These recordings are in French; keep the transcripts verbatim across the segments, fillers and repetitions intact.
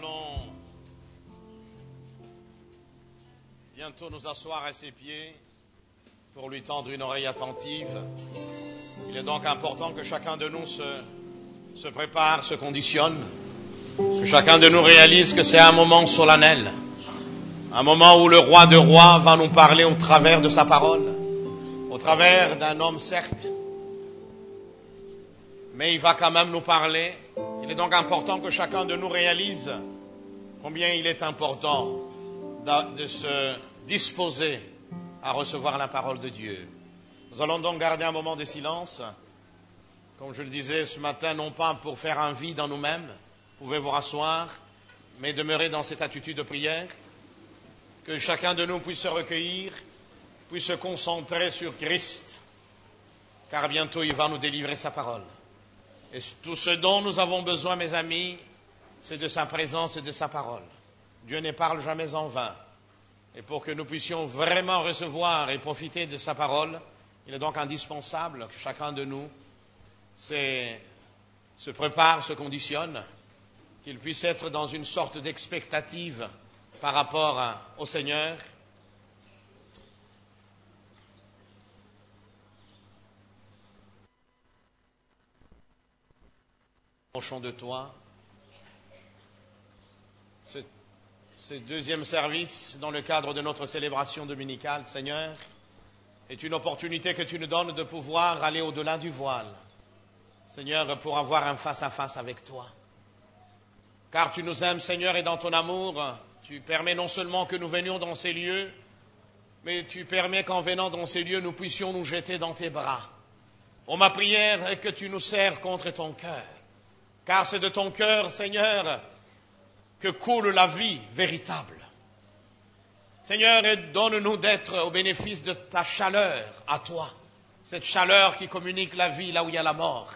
allons bientôt nous asseoir à ses pieds pour lui tendre une oreille attentive. Il est donc important que chacun de nous se, se prépare, se conditionne, que chacun de nous réalise que c'est un moment solennel, un moment où le roi de rois va nous parler au travers de sa parole, au travers d'un homme certes, mais il va quand même nous parler. Il est donc important que chacun de nous réalise combien il est important de se disposer à recevoir la parole de Dieu. Nous allons donc garder un moment de silence, comme je le disais ce matin, non pas pour faire un vide en nous-mêmes, vous pouvez vous rasseoir, mais demeurer dans cette attitude de prière, que chacun de nous puisse se recueillir, puisse se concentrer sur Christ, car bientôt il va nous délivrer sa parole. Et tout ce dont nous avons besoin, mes amis, c'est de sa présence et de sa parole. Dieu ne parle jamais en vain. Et pour que nous puissions vraiment recevoir et profiter de sa parole, il est donc indispensable que chacun de nous se prépare, se conditionne, qu'il puisse être dans une sorte d'expectative par rapport à, au Seigneur. Approchons de toi. Ce, ce deuxième service dans le cadre de notre célébration dominicale, Seigneur, est une opportunité que tu nous donnes de pouvoir aller au-delà du voile. Seigneur, pour avoir un face-à-face avec toi. Car tu nous aimes, Seigneur, et dans ton amour, tu permets non seulement que nous venions dans ces lieux, mais tu permets qu'en venant dans ces lieux, nous puissions nous jeter dans tes bras. Oh, ma prière est que tu nous serres contre ton cœur. Car c'est de ton cœur, Seigneur, que coule la vie véritable. Seigneur, donne-nous d'être au bénéfice de ta chaleur à toi. Cette chaleur qui communique la vie là où il y a la mort.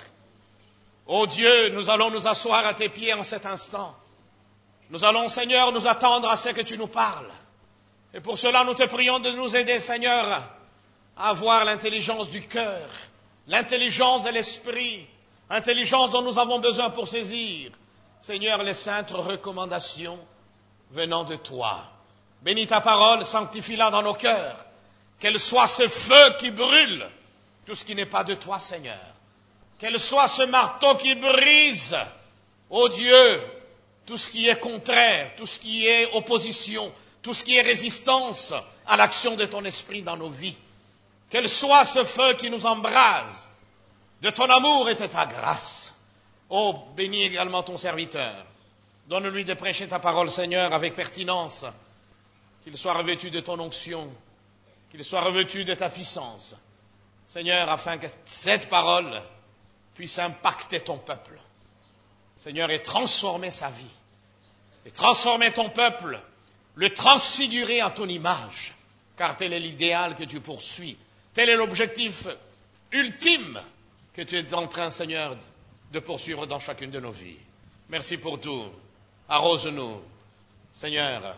Ô Dieu, nous allons nous asseoir à tes pieds en cet instant. Nous allons, Seigneur, nous attendre à ce que tu nous parles. Et pour cela, nous te prions de nous aider, Seigneur, à avoir l'intelligence du cœur, l'intelligence de l'esprit, intelligence dont nous avons besoin pour saisir, Seigneur, les saintes recommandations venant de toi. Bénis ta parole, sanctifie-la dans nos cœurs, qu'elle soit ce feu qui brûle tout ce qui n'est pas de toi, Seigneur. Qu'elle soit ce marteau qui brise, ô Dieu, tout ce qui est contraire, tout ce qui est opposition, tout ce qui est résistance à l'action de ton esprit dans nos vies. Qu'elle soit ce feu qui nous embrase de ton amour et de ta grâce. Oh, bénis également ton serviteur. Donne-lui de prêcher ta parole, Seigneur, avec pertinence. Qu'il soit revêtu de ton onction, qu'il soit revêtu de ta puissance. Seigneur, afin que cette parole puisse impacter ton peuple. Seigneur, et transformer sa vie. Et transformer ton peuple, le transfigurer à ton image. Car tel est l'idéal que tu poursuis. Tel est l'objectif ultime que tu es en train, Seigneur, de poursuivre dans chacune de nos vies. Merci pour tout. Arrose-nous, Seigneur,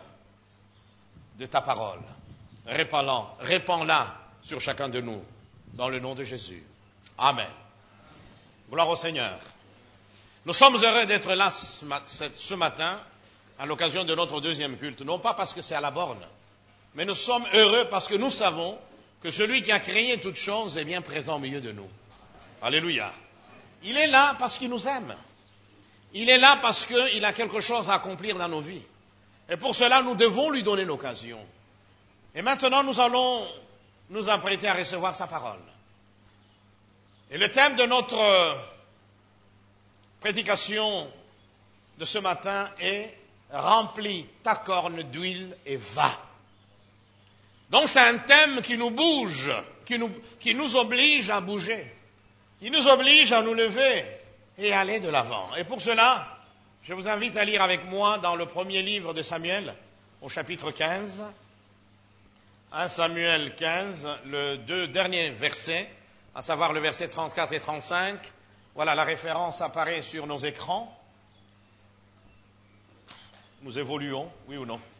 de ta parole. Répands-la, répands-la sur chacun de nous, dans le nom de Jésus. Amen. Gloire au Seigneur. Nous sommes heureux d'être là ce matin, à l'occasion de notre deuxième culte. Non pas parce que c'est à la borne, mais nous sommes heureux parce que nous savons que celui qui a créé toutes choses est bien présent au milieu de nous. Alléluia. Il est là parce qu'il nous aime. Il est là parce qu'il a quelque chose à accomplir dans nos vies. Et pour cela, nous devons lui donner l'occasion. Et maintenant, nous allons nous apprêter à recevoir sa parole. Et le thème de notre prédication de ce matin est « Remplis ta corne d'huile et va ». Donc c'est un thème qui nous bouge, qui nous, qui nous oblige à bouger, qui nous oblige à nous lever et aller de l'avant. Et pour cela, je vous invite à lire avec moi dans le premier livre de Samuel, au chapitre quinze, un Samuel quinze, le deux derniers versets, à savoir le verset trente-quatre et trente-cinq. Voilà, la référence apparaît sur nos écrans. Nous évoluons, oui ou non?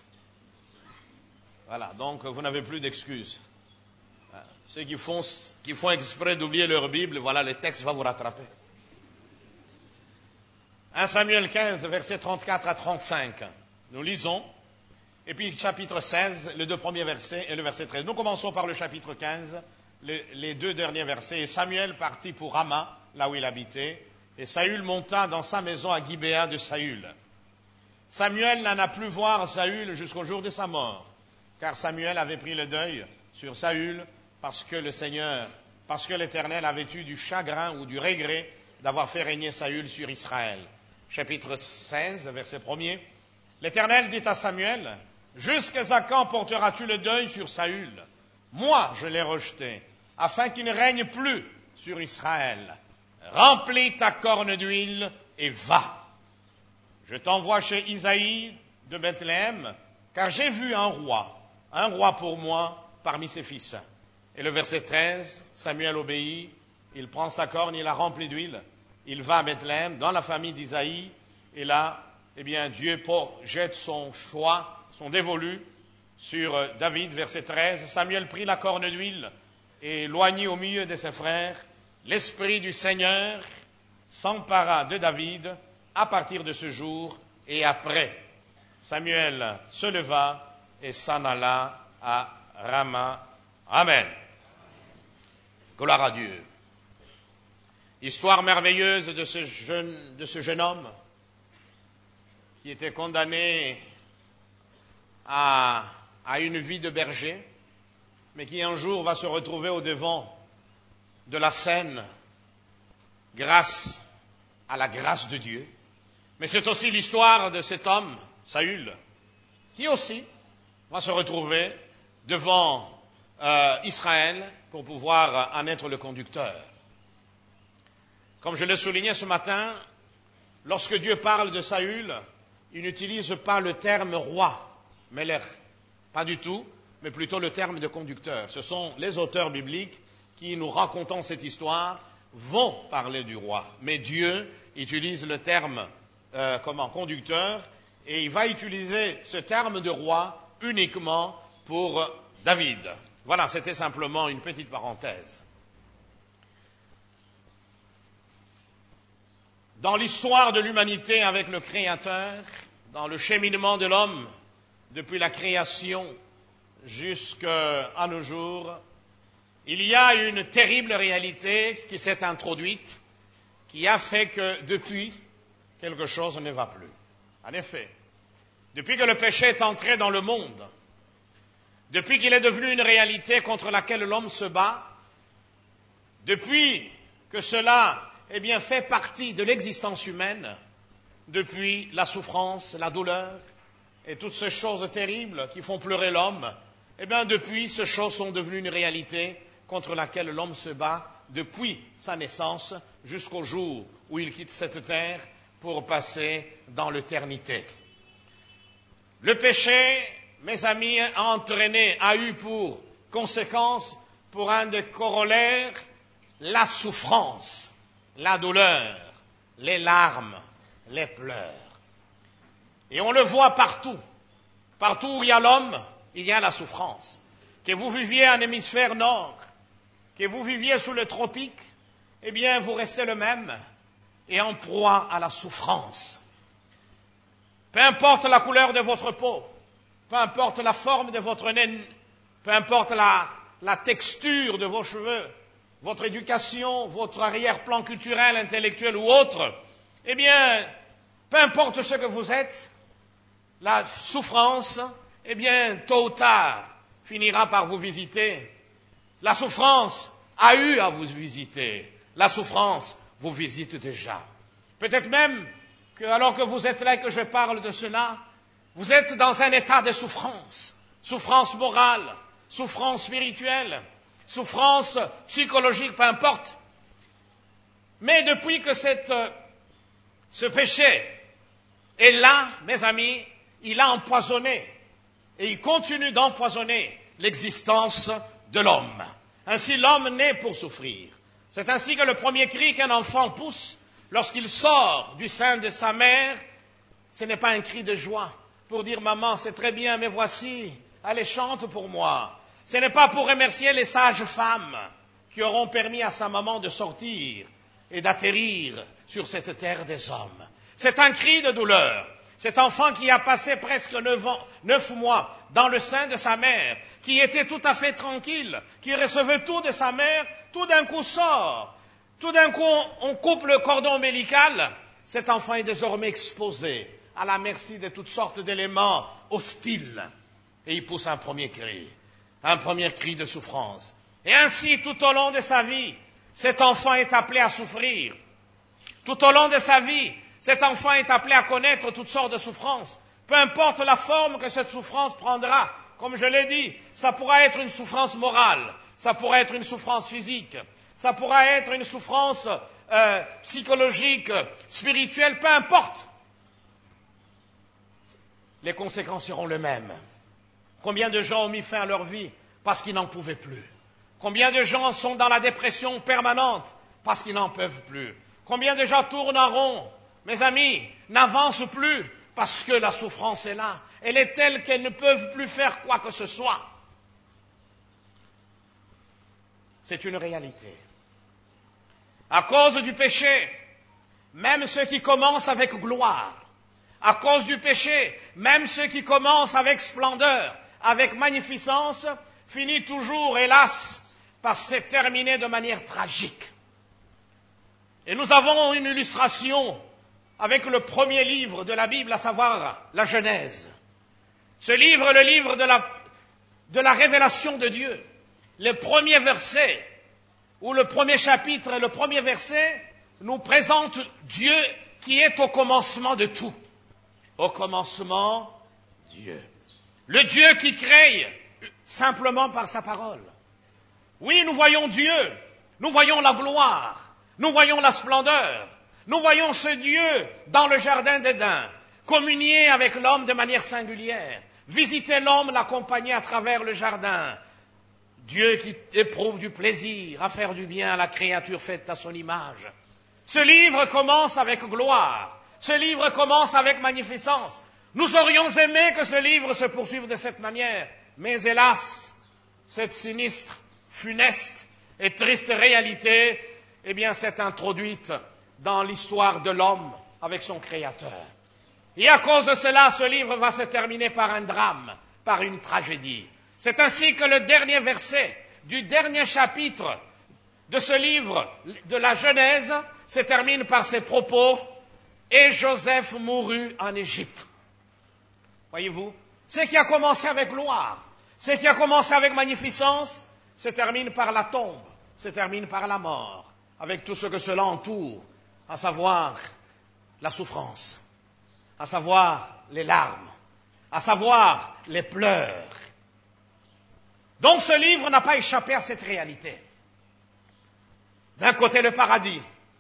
Voilà, donc vous n'avez plus d'excuses. Ceux qui font, qui font exprès d'oublier leur Bible, voilà, le texte va vous rattraper. premier Samuel quinze, versets trente-quatre à trente-cinq. Nous lisons. Et puis chapitre seize, les deux premiers versets et le verset treize. Nous commençons par le chapitre quinze, les, les deux derniers versets. Et Samuel partit pour Rama, là où il habitait, et Saül monta dans sa maison à Gibéa de Saül. Samuel n'en a plus voir Saül jusqu'au jour de sa mort, car Samuel avait pris le deuil sur Saül parce que le Seigneur, parce que l'Éternel avait eu du chagrin ou du regret d'avoir fait régner Saül sur Israël. Chapitre seize, verset premier. L'Éternel dit à Samuel, « Jusqu'à quand porteras-tu le deuil sur Saül? Moi, je l'ai rejeté, afin qu'il ne règne plus sur Israël. Remplis ta corne d'huile et va. Je t'envoie chez Isaïe de Bethléem, car j'ai vu un roi, un roi pour moi parmi ses fils. » Et le verset treize, Samuel obéit, il prend sa corne, il la remplit d'huile, il va à Bethléem, dans la famille d'Isaïe, et là, eh bien, Dieu jette son choix, son dévolu, sur David, verset treize. Samuel prit la corne d'huile et éloigné au milieu de ses frères. L'Esprit du Seigneur s'empara de David à partir de ce jour et après. Samuel se leva et s'en alla à Rama. Amen. Gloire à Dieu. Histoire merveilleuse de ce jeune, de ce jeune homme qui était condamné à, à une vie de berger, mais qui un jour va se retrouver au devant de la scène grâce à la grâce de Dieu. Mais c'est aussi l'histoire de cet homme, Saül, qui aussi va se retrouver devant euh, Israël pour pouvoir en être le conducteur. Comme je l'ai souligné ce matin, lorsque Dieu parle de Saül, il n'utilise pas le terme roi, Melech, pas du tout, mais plutôt le terme de conducteur. Ce sont les auteurs bibliques qui, nous racontant cette histoire, vont parler du roi. Mais Dieu utilise le terme euh, comment conducteur, et il va utiliser ce terme de roi uniquement pour David. Voilà, c'était simplement une petite parenthèse. Dans l'histoire de l'humanité avec le Créateur, dans le cheminement de l'homme, depuis la création jusqu'à nos jours, il y a une terrible réalité qui s'est introduite, qui a fait que depuis, quelque chose ne va plus. En effet, depuis que le péché est entré dans le monde, depuis qu'il est devenu une réalité contre laquelle l'homme se bat, depuis que cela eh bien, fait partie de l'existence humaine, depuis la souffrance, la douleur et toutes ces choses terribles qui font pleurer l'homme, eh bien, depuis, ces choses sont devenues une réalité contre laquelle l'homme se bat depuis sa naissance jusqu'au jour où il quitte cette terre pour passer dans l'éternité. Le péché, mes amis, a entraîné, a eu pour conséquence, pour un des corollaires, la souffrance, la douleur, les larmes, les pleurs. Et on le voit partout. Partout où il y a l'homme, il y a la souffrance. Que vous viviez en hémisphère nord, que vous viviez sous le tropique, eh bien, vous restez le même et en proie à la souffrance. Peu importe la couleur de votre peau, peu importe la forme de votre nez, peu importe la, la texture de vos cheveux, votre éducation, votre arrière-plan culturel, intellectuel ou autre, eh bien, peu importe ce que vous êtes, la souffrance, eh bien, tôt ou tard, finira par vous visiter. La souffrance a eu à vous visiter. La souffrance vous visite déjà. Peut-être même que, alors que vous êtes là et que je parle de cela, vous êtes dans un état de souffrance. Souffrance morale, souffrance spirituelle, souffrance psychologique, peu importe. Mais depuis que cette, ce péché est là, mes amis, il a empoisonné et il continue d'empoisonner l'existence de l'homme. Ainsi, l'homme naît pour souffrir. C'est ainsi que le premier cri qu'un enfant pousse lorsqu'il sort du sein de sa mère, ce n'est pas un cri de joie pour dire « Maman, c'est très bien, mais voici, allez, chante pour moi ». Ce n'est pas pour remercier les sages femmes qui auront permis à sa maman de sortir et d'atterrir sur cette terre des hommes. C'est un cri de douleur. Cet enfant qui a passé presque neuf ans, neuf mois dans le sein de sa mère, qui était tout à fait tranquille, qui recevait tout de sa mère, tout d'un coup sort. Tout d'un coup, on coupe le cordon ombilical. Cet enfant est désormais exposé à la merci de toutes sortes d'éléments hostiles. Et il pousse un premier cri, un premier cri de souffrance. Et ainsi, tout au long de sa vie, cet enfant est appelé à souffrir. Tout au long de sa vie, cet enfant est appelé à connaître toutes sortes de souffrances. Peu importe la forme que cette souffrance prendra. Comme je l'ai dit, ça pourra être une souffrance morale, ça pourra être une souffrance physique, ça pourra être une souffrance euh, psychologique, spirituelle, peu importe. Les conséquences seront les mêmes. Combien de gens ont mis fin à leur vie parce qu'ils n'en pouvaient plus? Combien de gens sont dans la dépression permanente parce qu'ils n'en peuvent plus? Combien de gens tournent en rond? Mes amis, n'avancent plus parce que la souffrance est là. Elle est telle qu'elles ne peuvent plus faire quoi que ce soit. C'est une réalité. À cause du péché, même ceux qui commencent avec gloire, à cause du péché, même ceux qui commencent avec splendeur, avec magnificence, finit toujours, hélas, par se terminer de manière tragique. Et nous avons une illustration avec le premier livre de la Bible, à savoir la Genèse. Ce livre, le livre de la, de la révélation de Dieu, le premier verset, ou le premier chapitre, le premier verset, nous présente Dieu qui est au commencement de tout. Au commencement, Dieu. Le Dieu qui crée simplement par sa parole. Oui, nous voyons Dieu, nous voyons la gloire, nous voyons la splendeur, nous voyons ce Dieu dans le jardin d'Éden, communier avec l'homme de manière singulière, visiter l'homme, l'accompagner à travers le jardin. Dieu qui éprouve du plaisir à faire du bien à la créature faite à son image. Ce livre commence avec gloire, ce livre commence avec magnificence. Nous aurions aimé que ce livre se poursuive de cette manière, mais hélas, cette sinistre, funeste et triste réalité, eh bien, s'est introduite dans l'histoire de l'homme avec son Créateur. Et à cause de cela, ce livre va se terminer par un drame, par une tragédie. C'est ainsi que le dernier verset du dernier chapitre de ce livre de la Genèse se termine par ces propos « Et Joseph mourut en Égypte ». Voyez-vous, ce qui a commencé avec gloire, ce qui a commencé avec magnificence, se termine par la tombe, se termine par la mort, avec tout ce que cela entoure, à savoir la souffrance, à savoir les larmes, à savoir les pleurs. Donc ce livre n'a pas échappé à cette réalité. D'un côté le paradis,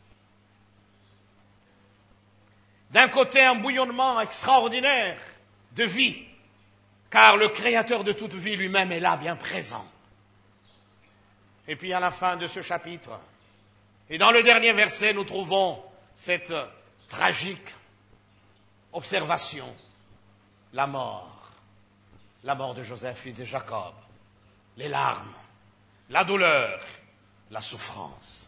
d'un côté un bouillonnement extraordinaire de vie, car le Créateur de toute vie lui-même est là, bien présent. Et puis à la fin de ce chapitre, et dans le dernier verset, nous trouvons cette tragique observation, la mort, la mort de Joseph, fils de Jacob, les larmes, la douleur, la souffrance.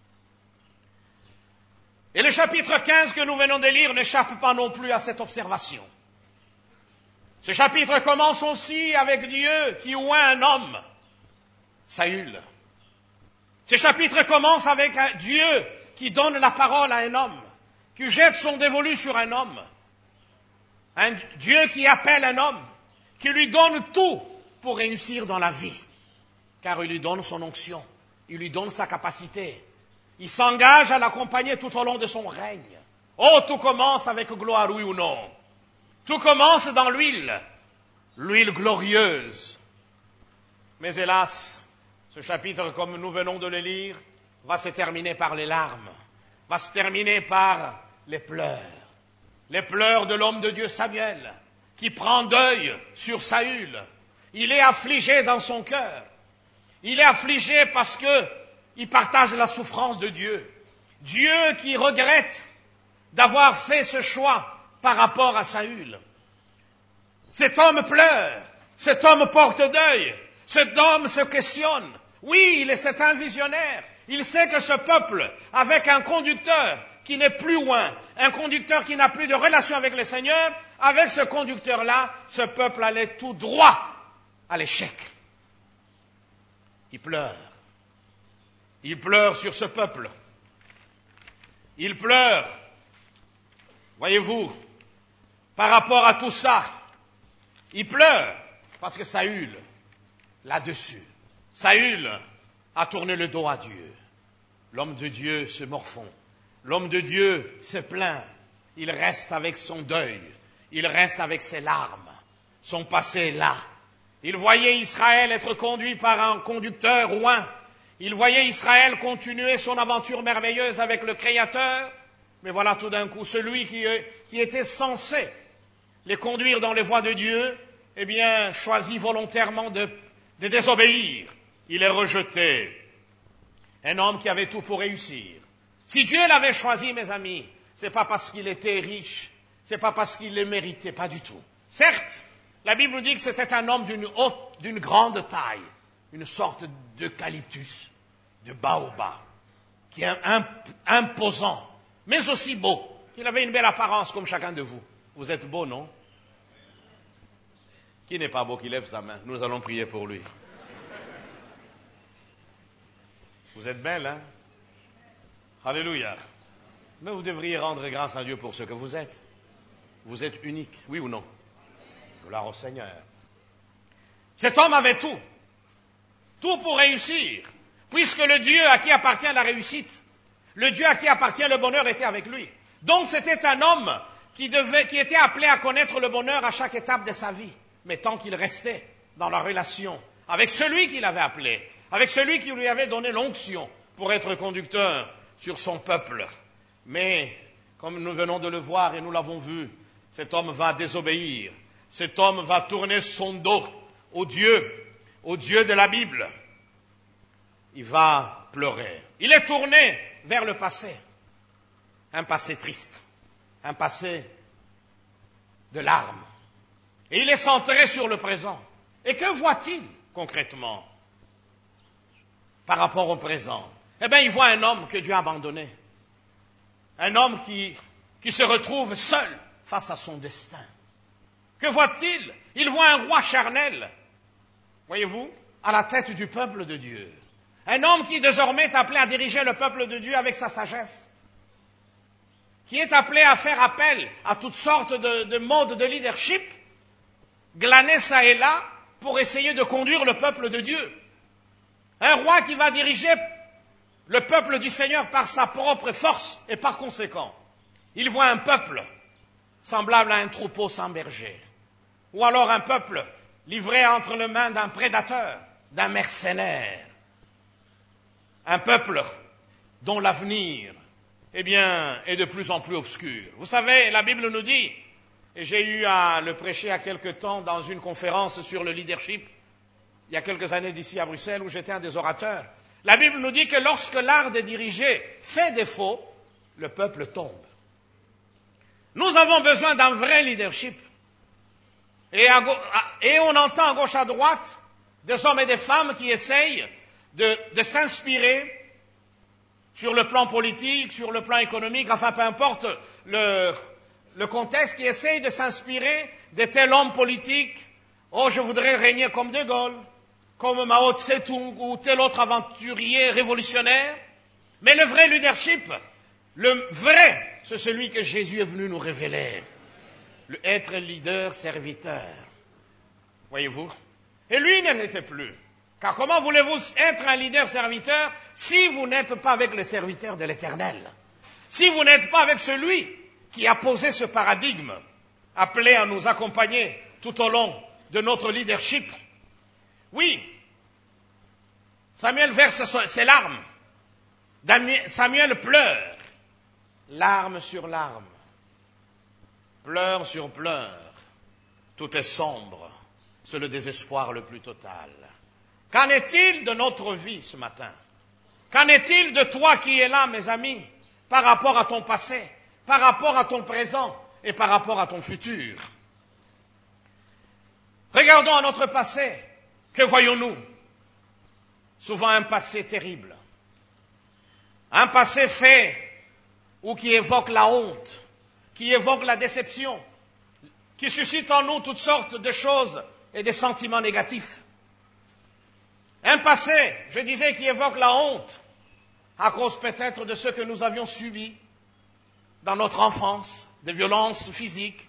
Et le chapitre quinze que nous venons de lire n'échappe pas non plus à cette observation. Ce chapitre commence aussi avec Dieu qui oint un homme, Saül. Ce chapitre commence avec un Dieu qui donne la parole à un homme, qui jette son dévolu sur un homme. Un Dieu qui appelle un homme, qui lui donne tout pour réussir dans la vie. Car il lui donne son onction, il lui donne sa capacité. Il s'engage à l'accompagner tout au long de son règne. Oh, tout commence avec gloire, oui ou non. Tout commence dans l'huile, l'huile glorieuse. Mais hélas, ce chapitre, comme nous venons de le lire, va se terminer par les larmes, va se terminer par les pleurs. Les pleurs de l'homme de Dieu Samuel, qui prend deuil sur Saül. Il est affligé dans son cœur. Il est affligé parce que il partage la souffrance de Dieu. Dieu qui regrette d'avoir fait ce choix par rapport à Saül. Cet homme pleure, cet homme porte deuil, cet homme se questionne. Oui, il est c'est un visionnaire. Il sait que ce peuple, avec un conducteur qui n'est plus loin, un conducteur qui n'a plus de relation avec le Seigneur, avec ce conducteur-là, ce peuple allait tout droit à l'échec. Il pleure. Il pleure sur ce peuple. Il pleure. Voyez-vous, par rapport à tout ça, il pleure parce que Saül, là-dessus, Saül a tourné le dos à Dieu. L'homme de Dieu se morfond. L'homme de Dieu se plaint. Il reste avec son deuil. Il reste avec ses larmes. Son passé est là. Il voyait Israël être conduit par un conducteur roi. Il voyait Israël continuer son aventure merveilleuse avec le Créateur. Mais voilà tout d'un coup, celui qui, qui était censé les conduire dans les voies de Dieu, eh bien, choisit volontairement de, de désobéir. Il est rejeté. Un homme qui avait tout pour réussir. Si Dieu l'avait choisi, mes amis, c'est pas parce qu'il était riche, c'est pas parce qu'il le méritait, pas du tout. Certes, la Bible nous dit que c'était un homme d'une haute, d'une grande taille, une sorte d'eucalyptus, de baobab, qui est imposant, mais aussi beau. Il avait une belle apparence comme chacun de vous. Vous êtes beau, non? Qui n'est pas beau, qui lève sa main? Nous allons prier pour lui. Vous êtes belle, hein? Alléluia. Mais vous devriez rendre grâce à Dieu pour ce que vous êtes. Vous êtes unique, oui ou non? Gloire au Seigneur. Cet homme avait tout. Tout pour réussir. Puisque le Dieu à qui appartient la réussite, le Dieu à qui appartient le bonheur était avec lui. Donc c'était un homme qui, devait, qui était appelé à connaître le bonheur à chaque étape de sa vie. Mais tant qu'il restait dans la relation avec celui qui l'avait appelé, avec celui qui lui avait donné l'onction pour être conducteur sur son peuple. Mais, comme nous venons de le voir et nous l'avons vu, cet homme va désobéir. Cet homme va tourner son dos au Dieu, au Dieu de la Bible. Il va pleurer. Il est tourné vers le passé. Un passé triste. Un passé de larmes. Et il est centré sur le présent. Et que voit-il concrètement par rapport au présent? Eh bien, il voit un homme que Dieu a abandonné. Un homme qui, qui se retrouve seul face à son destin. Que voit-il? Il voit un roi charnel, voyez-vous, à la tête du peuple de Dieu. Un homme qui désormais est appelé à diriger le peuple de Dieu avec sa sagesse. Qui est appelé à faire appel à toutes sortes de, de modes de leadership, glanés ça et là, pour essayer de conduire le peuple de Dieu. Un roi qui va diriger le peuple du Seigneur par sa propre force et par conséquent. Il voit un peuple semblable à un troupeau sans berger. Ou alors un peuple livré entre les mains d'un prédateur, d'un mercenaire. Un peuple dont l'avenir, eh bien, est de plus en plus obscur. Vous savez, la Bible nous dit, et j'ai eu à le prêcher il y a quelque temps dans une conférence sur le leadership, il y a quelques années d'ici à Bruxelles, où j'étais un des orateurs. La Bible nous dit que lorsque l'art de diriger fait défaut, le peuple tombe. Nous avons besoin d'un vrai leadership. Et, à, et on entend à gauche à droite des hommes et des femmes qui essayent de, de s'inspirer sur le plan politique, sur le plan économique, enfin peu importe le, le contexte, qui essayent de s'inspirer de tel homme politique. Oh, je voudrais régner comme De Gaulle, comme Mao Tse-tung ou tel autre aventurier révolutionnaire. Mais le vrai leadership, le vrai, c'est celui que Jésus est venu nous révéler. Le être leader, serviteur. Voyez-vous? Et lui ne l'était plus. Car comment voulez-vous être un leader serviteur si vous n'êtes pas avec le serviteur de l'Éternel? Si vous n'êtes pas avec celui qui a posé ce paradigme, appelé à nous accompagner tout au long de notre leadership? Oui, Samuel verse ses larmes. Samuel pleure, larme sur larme, pleurs sur pleurs. Tout est sombre, c'est le désespoir le plus total. Qu'en est-il de notre vie ce matin? Qu'en est-il de toi qui es là, mes amis, par rapport à ton passé, par rapport à ton présent et par rapport à ton futur? Regardons à notre passé. Que voyons-nous? Souvent un passé terrible. Un passé fait ou qui évoque la honte, qui évoque la déception, qui suscite en nous toutes sortes de choses et des sentiments négatifs. Un passé, je disais, qui évoque la honte, à cause peut-être de ce que nous avions subi dans notre enfance, des violences physiques.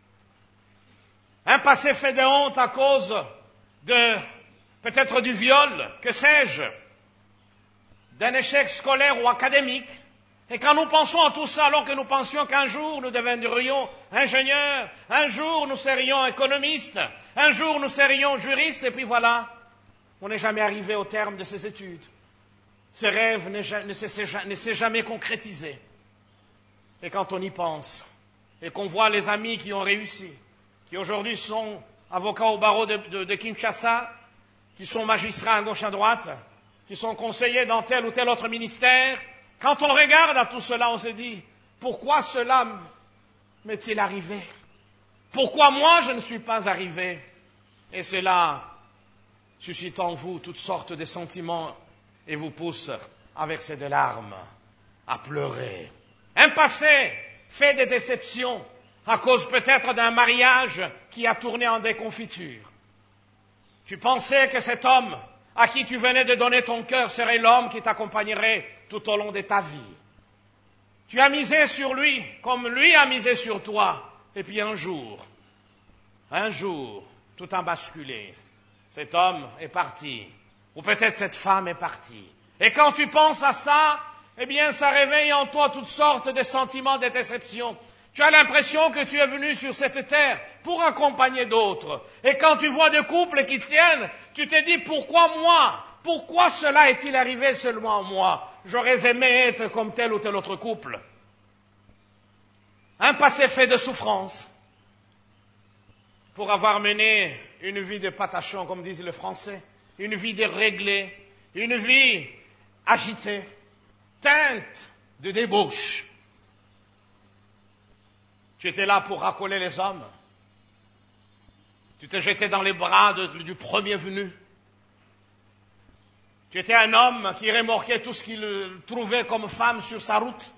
Un passé fait de honte à cause de peut-être du viol, que sais-je, d'un échec scolaire ou académique. Et quand nous pensons à tout ça, alors que nous pensions qu'un jour nous deviendrions ingénieurs, un jour nous serions économistes, un jour nous serions juristes, et puis voilà, on n'est jamais arrivé au terme de ces études. Ce rêve ne s'est jamais concrétisé. Et quand on y pense, et qu'on voit les amis qui ont réussi, qui aujourd'hui sont avocats au barreau de, de, de Kinshasa, qui sont magistrats à gauche à droite, qui sont conseillers dans tel ou tel autre ministère, quand on regarde à tout cela, on se dit, pourquoi cela m'est-il arrivé? Pourquoi moi je ne suis pas arrivé? Et cela suscite en vous toutes sortes de sentiments et vous pousse à verser des larmes, à pleurer. Un passé fait des déceptions à cause peut-être d'un mariage qui a tourné en déconfiture. Tu pensais que cet homme à qui tu venais de donner ton cœur serait l'homme qui t'accompagnerait tout au long de ta vie. Tu as misé sur lui comme lui a misé sur toi. Et puis un jour, un jour, tout a basculé. Cet homme est parti. Ou peut-être cette femme est partie. Et quand tu penses à ça, eh bien, ça réveille en toi toutes sortes de sentiments de déception. Tu as l'impression que tu es venu sur cette terre pour accompagner d'autres. Et quand tu vois des couples qui tiennent, tu te dis, pourquoi moi? Pourquoi cela est-il arrivé seulement à moi? J'aurais aimé être comme tel ou tel autre couple. Un passé fait de souffrance pour avoir mené une vie de patachon, comme disent les Français, une vie déréglée, une vie agitée, teinte de débauche. Tu étais là pour racoler les hommes. Tu te jetais dans les bras de, du premier venu. Tu étais un homme qui remorquait tout ce qu'il trouvait comme femme sur sa route.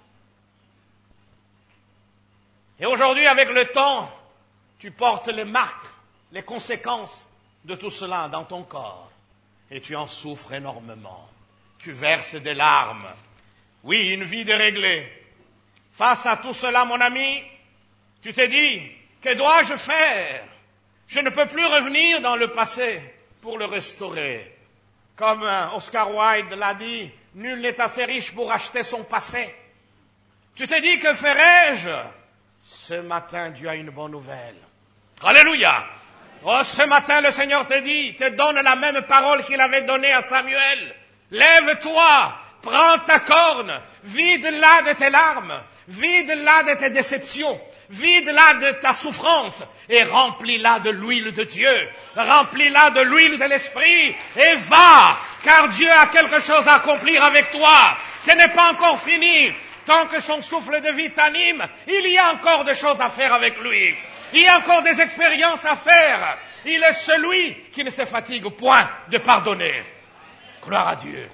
Et aujourd'hui, avec le temps, tu portes les marques, les conséquences de tout cela dans ton corps. Et tu en souffres énormément. Tu verses des larmes. Oui, une vie déréglée. Face à tout cela, mon ami, tu te dis, que dois-je faire? Je ne peux plus revenir dans le passé pour le restaurer. Comme Oscar Wilde l'a dit, nul n'est assez riche pour acheter son passé. Tu te dis, que ferai-je? Ce matin, Dieu a une bonne nouvelle. Alléluia! Oh, ce matin, le Seigneur te dit, te donne la même parole qu'il avait donnée à Samuel. Lève-toi, prends ta corne, vide-la de tes larmes, vide-la de tes déceptions, vide-la de ta souffrance et remplis-la de l'huile de Dieu, remplis-la de l'huile de l'Esprit et va, car Dieu a quelque chose à accomplir avec toi. Ce n'est pas encore fini. Tant que son souffle de vie t'anime, il y a encore des choses à faire avec lui. Il y a encore des expériences à faire. Il est celui qui ne se fatigue point de pardonner. Gloire à Dieu.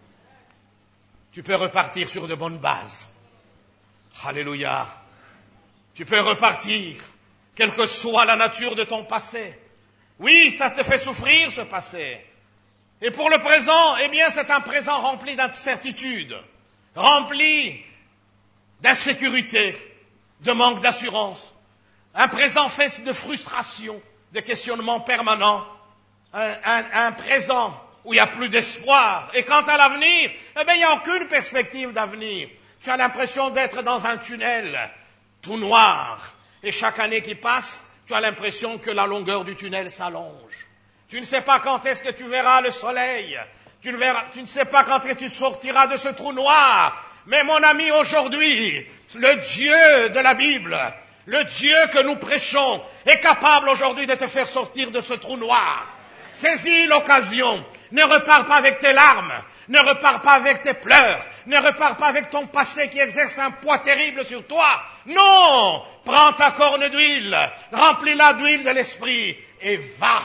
Tu peux repartir sur de bonnes bases. Alléluia. Tu peux repartir, quelle que soit la nature de ton passé. Oui, ça te fait souffrir, ce passé. Et pour le présent, eh bien, c'est un présent rempli d'incertitude, rempli d'insécurité, de manque d'assurance. Un présent fait de frustration, de questionnements permanents. Un, un, un présent où il n'y a plus d'espoir. Et quant à l'avenir, eh bien, il n'y a aucune perspective d'avenir. Tu as l'impression d'être dans un tunnel tout noir. Et chaque année qui passe, tu as l'impression que la longueur du tunnel s'allonge. Tu ne sais pas quand est-ce que tu verras le soleil. Tu ne, verras, tu ne sais pas quand est-ce que tu sortiras de ce trou noir. Mais mon ami, aujourd'hui, le Dieu de la Bible, le Dieu que nous prêchons, est capable aujourd'hui de te faire sortir de ce trou noir. Saisis l'occasion. Ne repars pas avec tes larmes. Ne repars pas avec tes pleurs. Ne repars pas avec ton passé qui exerce un poids terrible sur toi. Non! Prends ta corne d'huile. Remplis-la d'huile de l'esprit. Et va.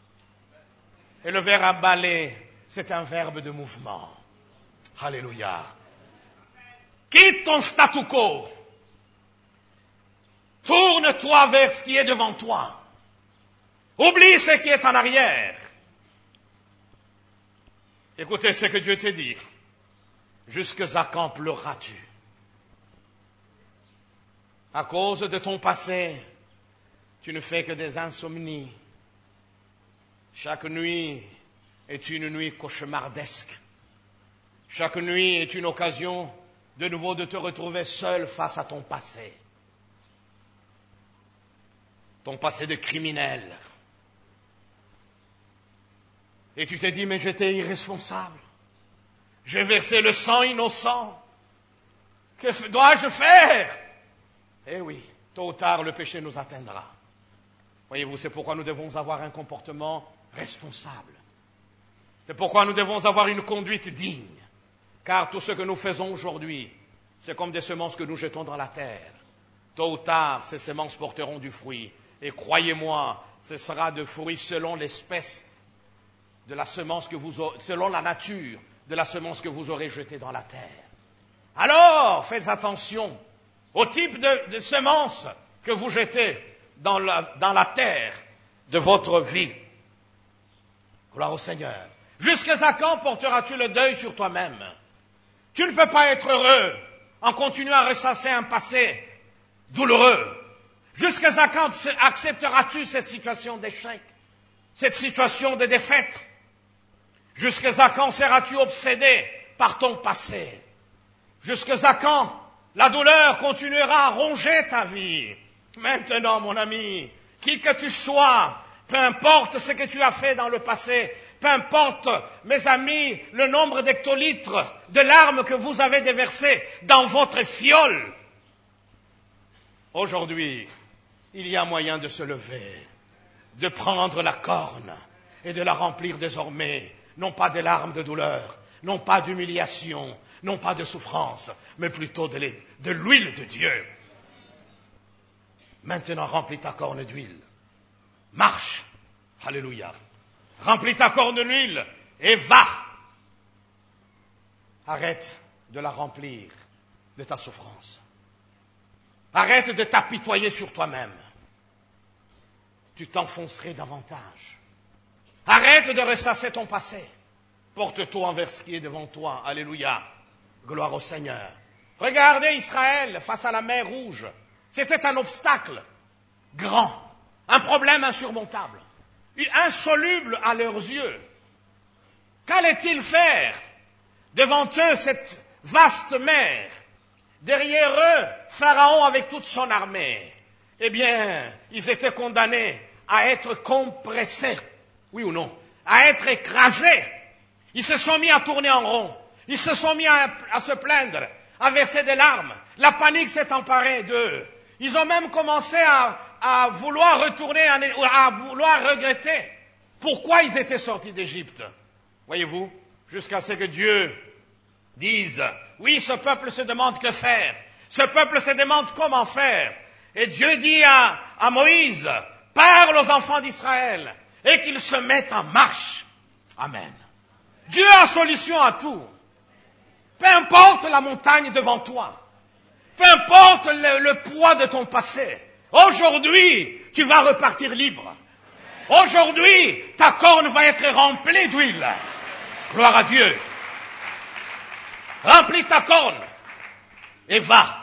Et le verbe abaler, c'est un verbe de mouvement. Alléluia. Quitte ton statu quo. Tourne-toi vers ce qui est devant toi. Oublie ce qui est en arrière. Écoutez ce que Dieu te dit. Jusqu'à quand pleureras-tu? À cause de ton passé, tu ne fais que des insomnies. Chaque nuit est une nuit cauchemardesque. Chaque nuit est une occasion de nouveau de te retrouver seul face à ton passé. Ton passé de criminel. Et tu t'es dit, mais j'étais irresponsable. J'ai versé le sang innocent. Que dois-je faire? Eh oui, tôt ou tard, le péché nous atteindra. Voyez-vous, c'est pourquoi nous devons avoir un comportement responsable. C'est pourquoi nous devons avoir une conduite digne. Car tout ce que nous faisons aujourd'hui, c'est comme des semences que nous jetons dans la terre. Tôt ou tard, ces semences porteront du fruit. Et croyez-moi, ce sera de fruits selon l'espèce de la semence que vous aurez, selon la nature de la semence que vous aurez jetée dans la terre. Alors, faites attention au type de, de semence que vous jetez dans la, dans la terre de votre vie. Gloire au Seigneur. Jusqu'à quand porteras-tu le deuil sur toi-même? Tu ne peux pas être heureux en continuant à ressasser un passé douloureux. Jusqu'à quand accepteras-tu cette situation d'échec, cette situation de défaite? Jusqu'à quand seras-tu obsédé par ton passé? Jusqu'à quand la douleur continuera à ronger ta vie? Maintenant, mon ami, qui que tu sois, peu importe ce que tu as fait dans le passé, peu importe, mes amis, le nombre d'hectolitres de larmes que vous avez déversées dans votre fiole, aujourd'hui, il y a moyen de se lever, de prendre la corne et de la remplir désormais, non pas des larmes de douleur, non pas d'humiliation, non pas de souffrance, mais plutôt de l'huile de Dieu. Maintenant, remplis ta corne d'huile. Marche. Alléluia. Remplis ta corne d'huile et va. Arrête de la remplir de ta souffrance. Arrête de t'apitoyer sur toi-même. Tu t'enfoncerais davantage. Arrête de ressasser ton passé. Porte-toi envers ce qui est devant toi. Alléluia. Gloire au Seigneur. Regardez Israël face à la mer Rouge. C'était un obstacle grand, un problème insurmontable, insoluble à leurs yeux. Qu'allaient-ils faire devant eux cette vaste mer? Derrière eux, Pharaon avec toute son armée. Eh bien, ils étaient condamnés à être compressés, oui ou non, à être écrasés. Ils se sont mis à tourner en rond. Ils se sont mis à, à se plaindre, à verser des larmes. La panique s'est emparée d'eux. Ils ont même commencé à, à vouloir retourner, à vouloir regretter pourquoi ils étaient sortis d'Égypte. Voyez-vous, jusqu'à ce que Dieu dise, oui, ce peuple se demande que faire. Ce peuple se demande comment faire. Et Dieu dit à, à Moïse, parle aux enfants d'Israël et qu'ils se mettent en marche. Amen. Dieu a solution à tout. Peu importe la montagne devant toi. Peu importe le, le poids de ton passé. Aujourd'hui, tu vas repartir libre. Aujourd'hui, ta corne va être remplie d'huile. Gloire à Dieu. Remplis ta corne et va.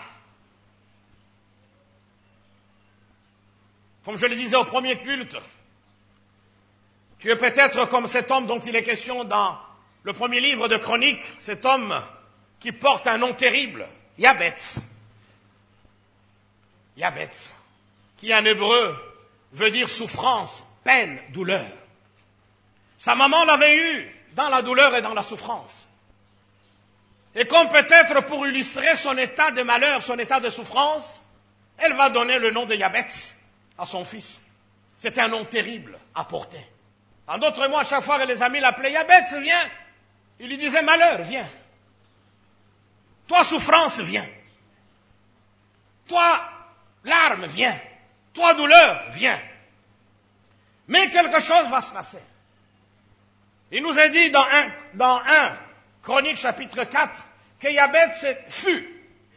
Comme je le disais au premier culte, tu es peut-être comme cet homme dont il est question dans le premier livre de Chroniques, cet homme qui porte un nom terrible, Yabetz. Yabetz, qui en hébreu veut dire souffrance, peine, douleur. Sa maman l'avait eu dans la douleur et dans la souffrance. Et comme peut-être pour illustrer son état de malheur, son état de souffrance, elle va donner le nom de Yabetz à son fils. C'était un nom terrible à porter. En d'autres mots, à chaque fois que les amis l'appelaient Yabetz, viens, il lui disait malheur, viens. Toi, souffrance, viens. Toi, larmes, viens. Toi, douleur, viens. Mais quelque chose va se passer. Il nous est dit dans un, dans un Chronique chapitre quatre que Yabetz fut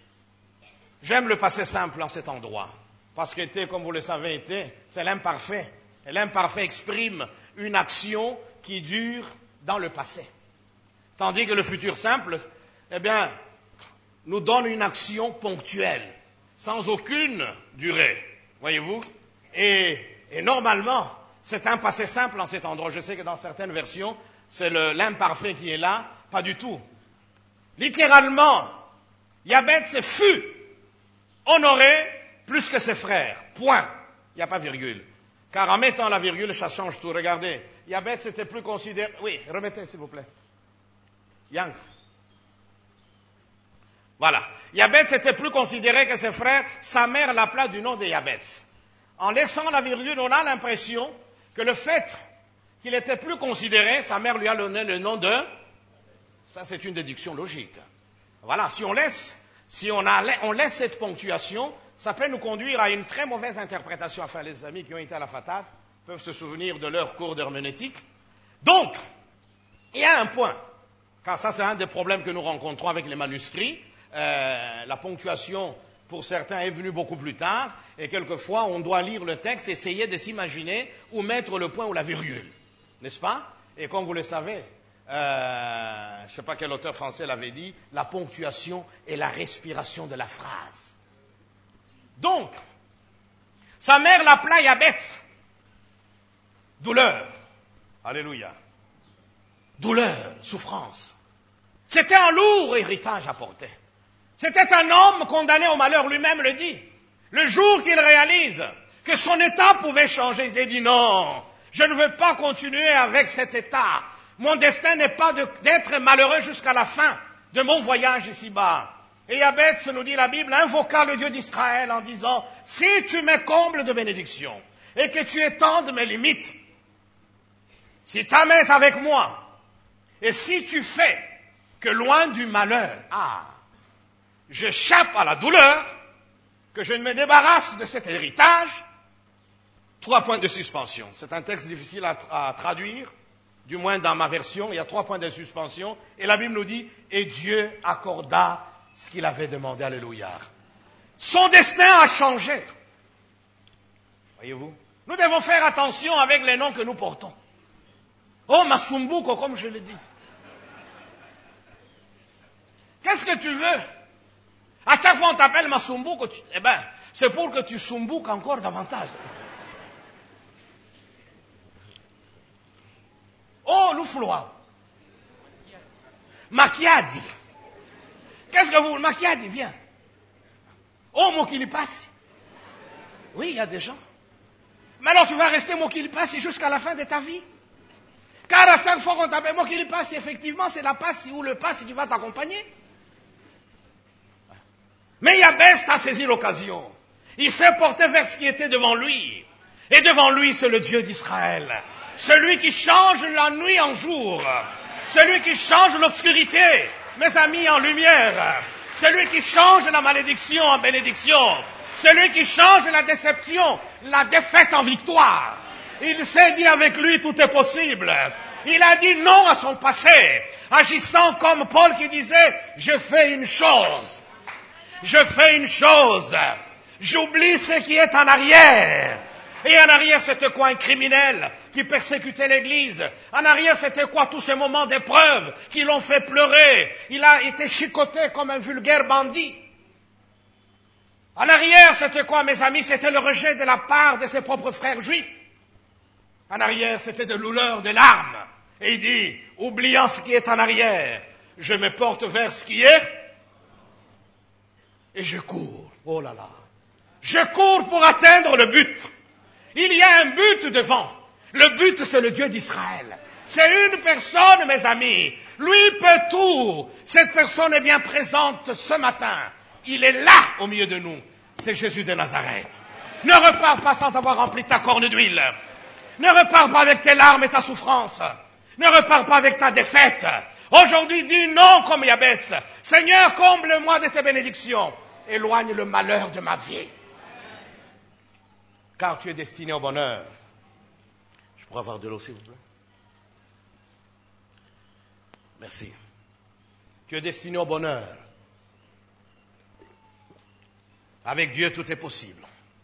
J'aime le passé simple en cet endroit. Parce qu'était, comme vous le savez, était, c'est l'imparfait. Et l'imparfait exprime une action qui dure dans le passé. Tandis que le futur simple, eh bien, nous donne une action ponctuelle, sans aucune durée. Voyez-vous? Et, et normalement, c'est un passé simple en cet endroit. Je sais que dans certaines versions, c'est le, l'imparfait qui est là. Pas du tout. Littéralement, Yabetz fut honoré plus que ses frères. Point. Il n'y a pas virgule. Car en mettant la virgule, ça change tout. Regardez, Yabetz était plus considéré... Oui, remettez s'il vous plaît. Yang. Voilà. Yabetz était plus considéré que ses frères. Sa mère l'appela du nom de Yabetz. En laissant la virgule, on a l'impression que le fait qu'il était plus considéré, sa mère lui a donné le nom de... Ça, c'est une déduction logique. Voilà. Si on laisse, si on, a, on laisse cette ponctuation, ça peut nous conduire à une très mauvaise interprétation. Enfin, les amis qui ont été à la Fatah peuvent se souvenir de leur cours d'herméneutique. Donc, il y a un point, car ça, c'est un des problèmes que nous rencontrons avec les manuscrits. Euh, la ponctuation, pour certains, est venue beaucoup plus tard, et quelquefois, on doit lire le texte, essayer de s'imaginer où mettre le point ou la virgule, n'est-ce pas? Et comme vous le savez, euh, je ne sais pas quel auteur français l'avait dit, la ponctuation est la respiration de la phrase. Donc, sa mère l'appela Yabetz. Douleur. Alléluia. Douleur, souffrance. C'était un lourd héritage à porter. C'était un homme condamné au malheur, lui-même le dit. Le jour qu'il réalise que son état pouvait changer, il s'est dit non, je ne veux pas continuer avec cet état. Mon destin n'est pas de, d'être malheureux jusqu'à la fin de mon voyage ici-bas. Et Yabetz, nous dit la Bible, invoqua le Dieu d'Israël en disant, si tu me combles de bénédictions et que tu étendes mes limites, si ta main est avec moi, et si tu fais que loin du malheur, ah, j'échappe à la douleur, que je ne me débarrasse de cet héritage, trois points de suspension. C'est un texte difficile à, à traduire, du moins dans ma version, il y a trois points de suspension, et la Bible nous dit, et Dieu accorda ce qu'il avait demandé, alléluia. Son destin a changé. Voyez-vous? Nous devons faire attention avec les noms que nous portons. Oh, Masumbuko, comme je le dis. Qu'est-ce que tu veux? À chaque fois on t'appelle Masumbuko, tu... eh ben, c'est pour que tu sumbuques encore davantage. Oh, Loufloa. Makiadi. Qu'est-ce que vous... Makiadi, viens. Oh, Mokilipasi. Oui, il y a des gens. Mais alors tu vas rester Mokilipasi jusqu'à la fin de ta vie. Car à chaque fois qu'on t'appelle Mokilipasi, effectivement, c'est la passe ou le passe qui va t'accompagner. Mais Yabetz a saisi l'occasion. Il s'est porté vers ce qui était devant lui. Et devant lui, c'est le Dieu d'Israël. Celui qui change la nuit en jour. Celui qui change l'obscurité, mes amis, en lumière. Celui qui change la malédiction en bénédiction. Celui qui change la déception, la défaite en victoire. Il s'est dit avec lui, tout est possible. Il a dit non à son passé, agissant comme Paul qui disait, je fais une chose. Je fais une chose. J'oublie ce qui est en arrière. Et en arrière, c'était quoi? Un criminel qui persécutait l'Église. En arrière, c'était quoi? Tous ces moments d'épreuve qui l'ont fait pleurer. Il a été chicoté comme un vulgaire bandit. En arrière, c'était quoi, mes amis? C'était le rejet de la part de ses propres frères juifs. En arrière, c'était de douleur, des larmes. Et il dit, oubliant ce qui est en arrière, je me porte vers ce qui est, et je cours. Oh là là. Je cours pour atteindre le but. Il y a un but devant. Le but, c'est le Dieu d'Israël. C'est une personne, mes amis. Lui peut tout. Cette personne est bien présente ce matin. Il est là, au milieu de nous. C'est Jésus de Nazareth. Ne repars pas sans avoir rempli ta corne d'huile. Ne repars pas avec tes larmes et ta souffrance. Ne repars pas avec ta défaite. Aujourd'hui, dis non comme Yabetz. Seigneur, comble-moi de tes bénédictions. Éloigne le malheur de ma vie. Car tu es destiné au bonheur. Je pourrais avoir de l'eau, s'il vous plaît? Merci. Tu es destiné au bonheur. Avec Dieu, tout est possible.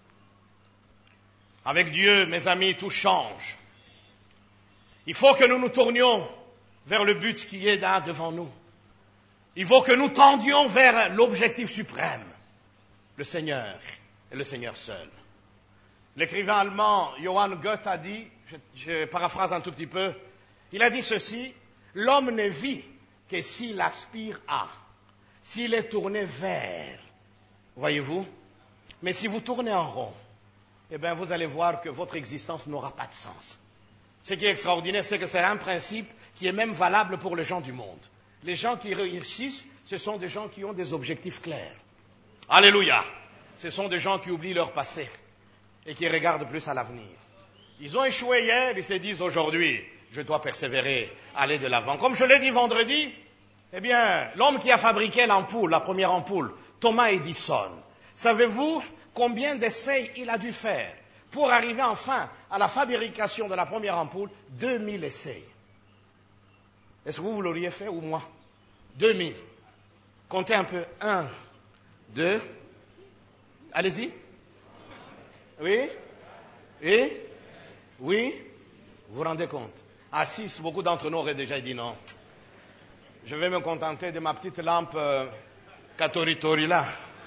Avec Dieu, mes amis, tout change. Il faut que nous nous tournions vers le but qui est là devant nous. Il faut que nous tendions vers l'objectif suprême, le Seigneur et le Seigneur seul. L'écrivain allemand Johann Goethe a dit, je, je paraphrase un tout petit peu, il a dit ceci: l'homme ne vit que s'il aspire à, s'il est tourné vers. Voyez-vous? Mais si vous tournez en rond, eh bien vous allez voir que votre existence n'aura pas de sens. Ce qui est extraordinaire, c'est que c'est un principe qui est même valable pour les gens du monde. Les gens qui réussissent, ce sont des gens qui ont des objectifs clairs. Alléluia! Ce sont des gens qui oublient leur passé et qui regardent plus à l'avenir. Ils ont échoué hier, ils se disent aujourd'hui, je dois persévérer, aller de l'avant. Comme je l'ai dit vendredi, eh bien, l'homme qui a fabriqué l'ampoule, la première ampoule, Thomas Edison, savez-vous combien d'essais il a dû faire pour arriver enfin à la fabrication de la première ampoule? deux mille essais. Est-ce que vous, vous l'auriez fait ou moi? deux mille. Comptez un peu. un, deux. Allez-y. Oui? Oui? Oui? Vous vous rendez compte? À six, beaucoup d'entre nous auraient déjà dit non. Je vais me contenter de ma petite lampe euh, Catoritori là.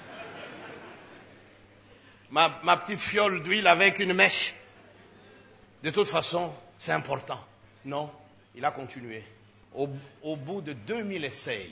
Ma, ma petite fiole d'huile avec une mèche. De toute façon, c'est important. Non, il a continué. Au, au bout de deux mille essais,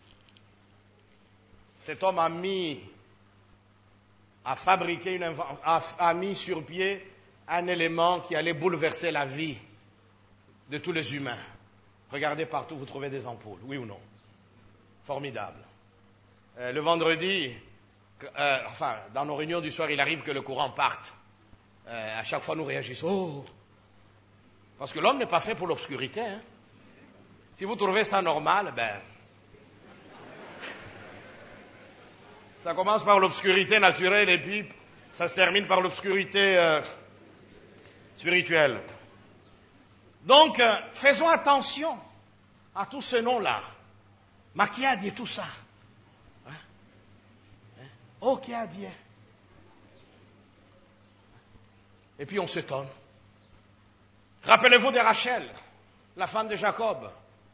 cet homme a mis, a fabriqué, une, a, a mis sur pied un élément qui allait bouleverser la vie de tous les humains. Regardez partout, vous trouvez des ampoules, oui ou non? Formidable. Euh, le vendredi, euh, enfin, dans nos réunions du soir, il arrive que le courant parte. Euh, à chaque fois, nous réagissons. Oh! Parce que l'homme n'est pas fait pour l'obscurité. Hein? Si vous trouvez ça normal, ben, ça commence par l'obscurité naturelle et puis ça se termine par l'obscurité euh, spirituelle. Donc, euh, faisons attention à tous ces noms-là. Ma qui a dit tout ça? Hein? Hein? Oh, qui a dit? Et puis on s'étonne. Rappelez-vous de Rachel, la femme de Jacob,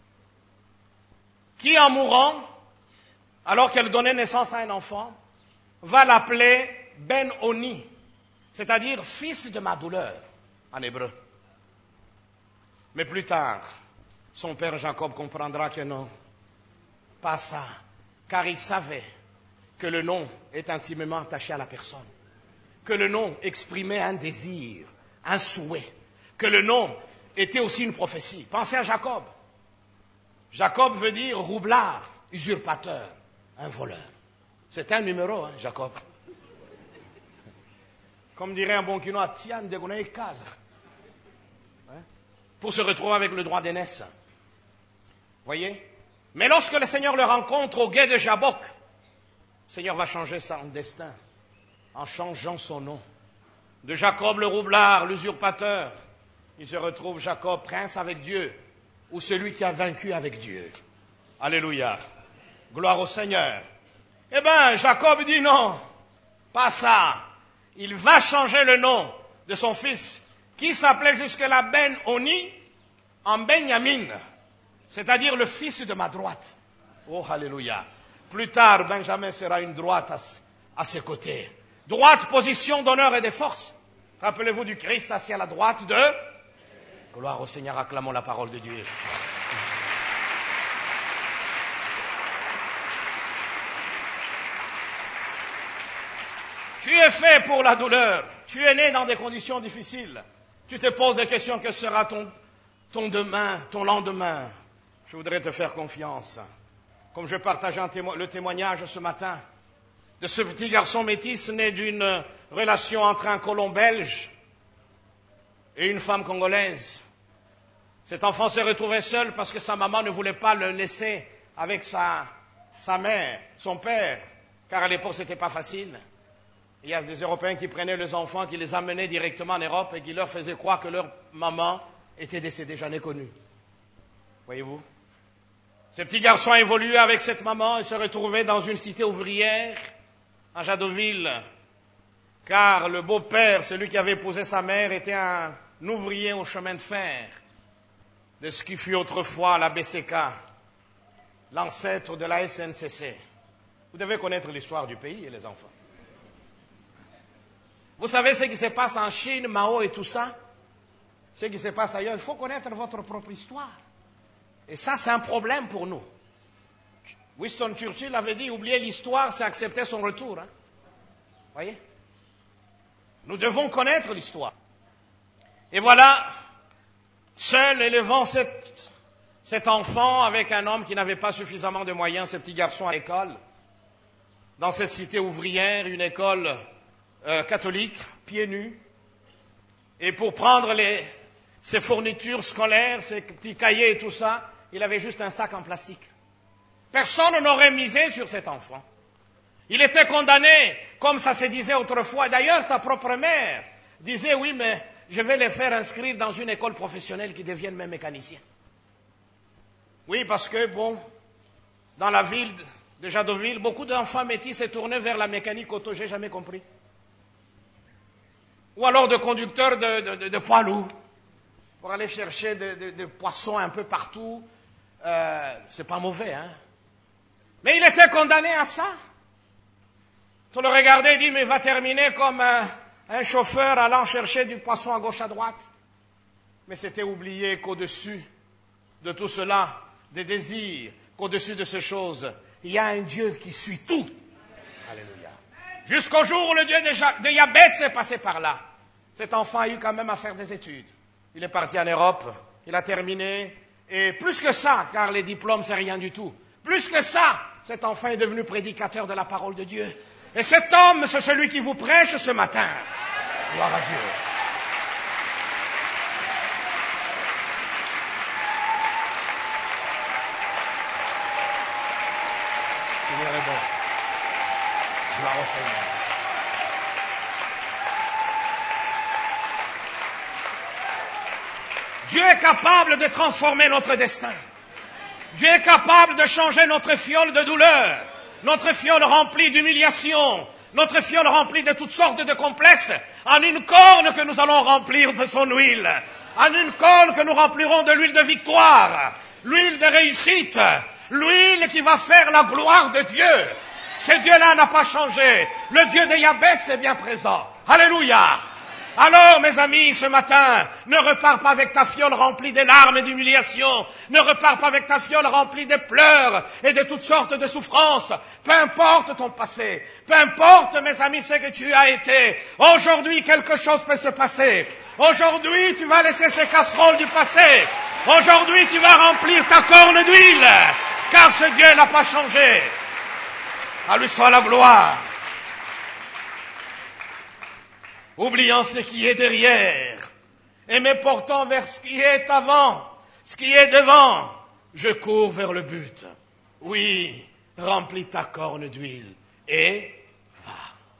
qui en mourant, alors qu'elle donnait naissance à un enfant, va l'appeler Ben-Oni, c'est-à-dire fils de ma douleur, en hébreu. Mais plus tard, son père Jacob comprendra que non, pas ça, car il savait que le nom est intimement attaché à la personne, que le nom exprimait un désir, un souhait, que le nom était aussi une prophétie. Pensez à Jacob. Jacob veut dire roublard, usurpateur, un voleur. C'est un numéro, hein, Jacob. Comme dirait un bon quinois, tiens, de cal. Pour se retrouver avec le droit d'aînesse. Voyez? Mais lorsque le Seigneur le rencontre au gué de Jabbok, le Seigneur va changer son destin en changeant son nom. De Jacob le roublard, l'usurpateur, il se retrouve Jacob, prince avec Dieu, ou celui qui a vaincu avec Dieu. Alléluia. Gloire au Seigneur. Eh bien, Jacob dit non, pas ça. Il va changer le nom de son fils, qui s'appelait jusque-là Ben-Oni, en Benjamin, c'est-à-dire le fils de ma droite. Oh, alléluia. Plus tard, Benjamin sera une droite à, à ses côtés. Droite, position d'honneur et de force. Rappelez-vous du Christ assis à la droite de... Gloire au Seigneur, acclamons la parole de Dieu. Tu es fait pour la douleur. Tu es né dans des conditions difficiles. Tu te poses des questions, que sera ton, ton demain, ton lendemain? Je voudrais te faire confiance. Comme je partageais témo- le témoignage ce matin de ce petit garçon métis né d'une relation entre un colon belge et une femme congolaise. Cet enfant s'est retrouvé seul parce que sa maman ne voulait pas le laisser avec sa, sa mère, son père, car à l'époque c'était pas facile. Il y a des Européens qui prenaient les enfants, qui les amenaient directement en Europe et qui leur faisaient croire que leur maman était décédée, j'en ai connu. Voyez-vous? Ce petit garçon a évolué avec cette maman et se retrouvait dans une cité ouvrière à Jadotville, car le beau-père, celui qui avait épousé sa mère, était un ouvrier au chemin de fer de ce qui fut autrefois la B C K, l'ancêtre de la S N C C. Vous devez connaître l'histoire du pays, les enfants. Vous savez ce qui se passe en Chine, Mao et tout ça? Ce qui se passe ailleurs, il faut connaître votre propre histoire. Et ça, c'est un problème pour nous. Winston Churchill avait dit, oublier l'histoire, c'est accepter son retour. Hein? Voyez? Nous devons connaître l'histoire. Et voilà, seul élevant cet, cet enfant avec un homme qui n'avait pas suffisamment de moyens, ce petit garçon à l'école, dans cette cité ouvrière, une école euh, catholique, pieds nus, et pour prendre les, ses fournitures scolaires, ses petits cahiers et tout ça, il avait juste un sac en plastique. Personne n'aurait misé sur cet enfant. Il était condamné, comme ça se disait autrefois. D'ailleurs, sa propre mère disait, oui, mais je vais les faire inscrire dans une école professionnelle qui devienne même mécanicien. Oui, parce que, bon, dans la ville de Jadotville, beaucoup d'enfants métis se tournaient vers la mécanique auto, j'ai jamais compris. Ou alors de conducteurs de, de, de, de poids lourds, pour aller chercher des de, de poissons un peu partout. Euh, c'est pas mauvais, hein. Mais il était condamné à ça. Tu le regardais et dit, mais il va terminer comme un, un chauffeur allant chercher du poisson à gauche à droite. Mais c'était oublié qu'au-dessus de tout cela, des désirs, qu'au-dessus de ces choses, il y a un Dieu qui suit tout. Alléluia. Jusqu'au jour où le Dieu de, de Yabet s'est passé par là. Cet enfant a eu quand même à faire des études. Il est parti en Europe, il a terminé. Et plus que ça, car les diplômes, c'est rien du tout. Plus que ça, cet enfant est devenu prédicateur de la parole de Dieu. Et cet homme, c'est celui qui vous prêche ce matin. Gloire à Dieu. Seigneur est bon. Gloire au Seigneur. Dieu est capable de transformer notre destin. Dieu est capable de changer notre fiole de douleur, notre fiole remplie d'humiliation, notre fiole remplie de toutes sortes de complexes, en une corne que nous allons remplir de son huile, en une corne que nous remplirons de l'huile de victoire, l'huile de réussite, l'huile qui va faire la gloire de Dieu. Ce Dieu-là n'a pas changé. Le Dieu de Yabet est bien présent. Alléluia. Alors, mes amis, ce matin, ne repars pas avec ta fiole remplie de larmes et d'humiliation. Ne repars pas avec ta fiole remplie de pleurs et de toutes sortes de souffrances. Peu importe ton passé. Peu importe, mes amis, ce que tu as été. Aujourd'hui, quelque chose peut se passer. Aujourd'hui, tu vas laisser ces casseroles du passé. Aujourd'hui, tu vas remplir ta corne d'huile. Car ce Dieu n'a pas changé. À lui soit la gloire. Oubliant ce qui est derrière, et me portant vers ce qui est avant, ce qui est devant, je cours vers le but. Oui, remplis ta corne d'huile, et va.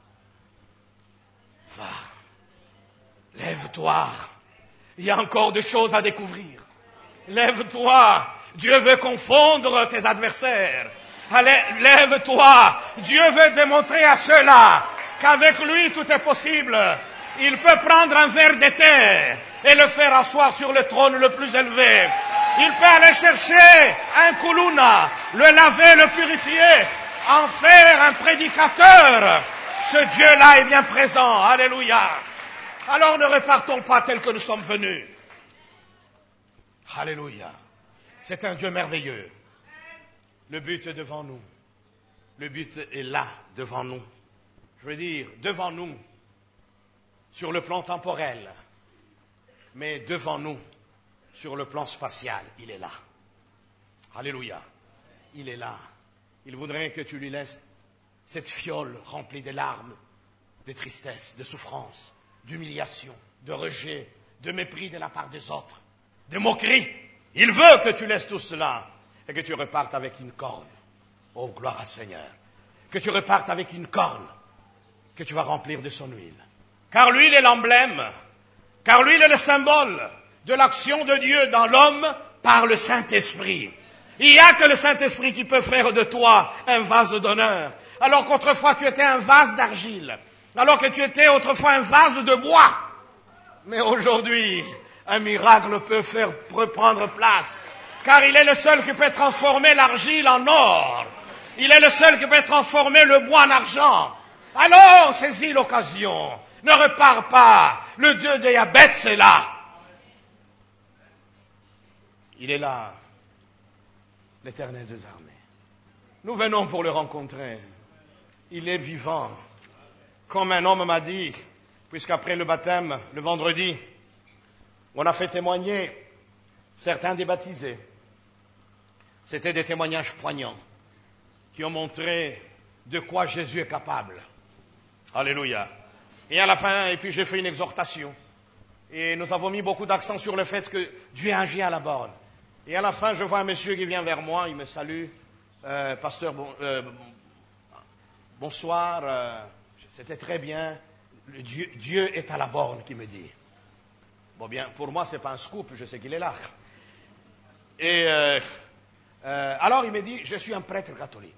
Va. Lève-toi. Il y a encore des choses à découvrir. Lève-toi. Dieu veut confondre tes adversaires. Allez, lève-toi. Dieu veut démontrer à ceux-là qu'avec lui tout est possible. Il peut prendre un ver de terre et le faire asseoir sur le trône le plus élevé. Il peut aller chercher un kuluna, le laver, le purifier, en faire un prédicateur. Ce Dieu-là est bien présent. Alléluia. Alors ne repartons pas tel que nous sommes venus. Alléluia. C'est un Dieu merveilleux. Le but est devant nous. Le but est là, devant nous. Je veux dire, devant nous, sur le plan temporel, mais devant nous, sur le plan spatial, il est là. Alléluia. Il est là. Il voudrait que tu lui laisses cette fiole remplie de larmes, de tristesse, de souffrance, d'humiliation, de rejet, de mépris de la part des autres, de moquerie. Il veut que tu laisses tout cela et que tu repartes avec une corne. Oh, gloire à Seigneur. Que tu repartes avec une corne que tu vas remplir de son huile. Car l'huile est l'emblème, car l'huile est le symbole de l'action de Dieu dans l'homme par le Saint-Esprit. Il n'y a que le Saint-Esprit qui peut faire de toi un vase d'honneur. alors qu'autrefois tu étais un vase d'argile, alors que tu étais autrefois un vase de bois. Mais aujourd'hui, un miracle peut faire prendre place, car il est le seul qui peut transformer l'argile en or. Il est le seul qui peut transformer le bois en argent. Alors, saisis l'occasion. Ne repars pas. Le Dieu de Yabetz est là. Il est là, l'Éternel des armées. Nous venons pour le rencontrer. Il est vivant. Comme un homme m'a dit, puisqu'après le baptême, le vendredi, on a fait témoigner certains des baptisés. C'était des témoignages poignants qui ont montré de quoi Jésus est capable. Alléluia. Et à la fin, et puis j'ai fait une exhortation. Et nous avons mis beaucoup d'accent sur le fait que Dieu agit à la borne. Et à la fin, je vois un monsieur qui vient vers moi, il me salue. Euh, pasteur, bon, euh, bonsoir, euh, c'était très bien. Le Dieu, Dieu est à la borne, qui me dit. Bon bien, pour moi, c'est pas un scoop, je sais qu'il est là. Et euh, euh, alors il me dit, je suis un prêtre catholique.